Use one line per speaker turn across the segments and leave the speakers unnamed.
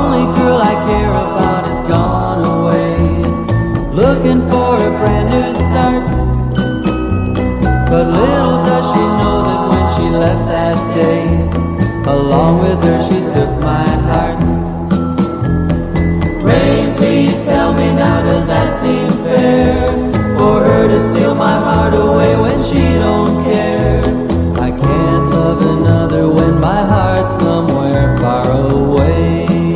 only girl I care about is gone away, looking for a brand new start. But little does she know that when she left that day, along with her she took my heart. Rain, please tell me now, does that seem fair? For her to steal my heart away when she don't care. I can't love another when my heart's somewhere far away.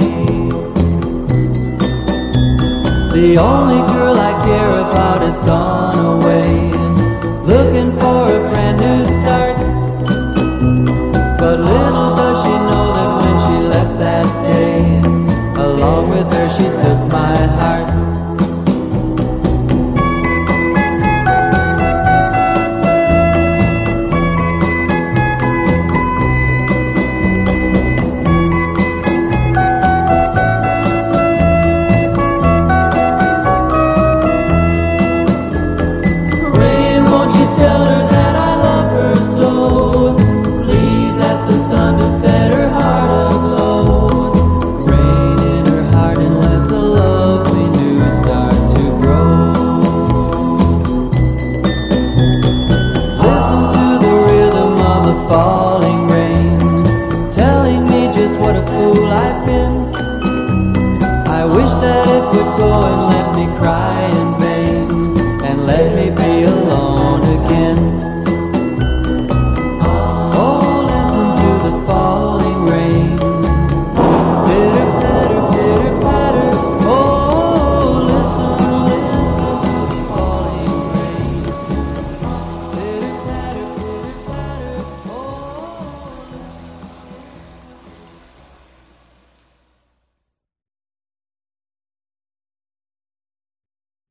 The only girl I care about is gone away, looking for a brand new start. But little does she know that when she left that day, along with her she took my heart. Falling rain, telling me just what a fool I've been. I wish that it would go and let me cry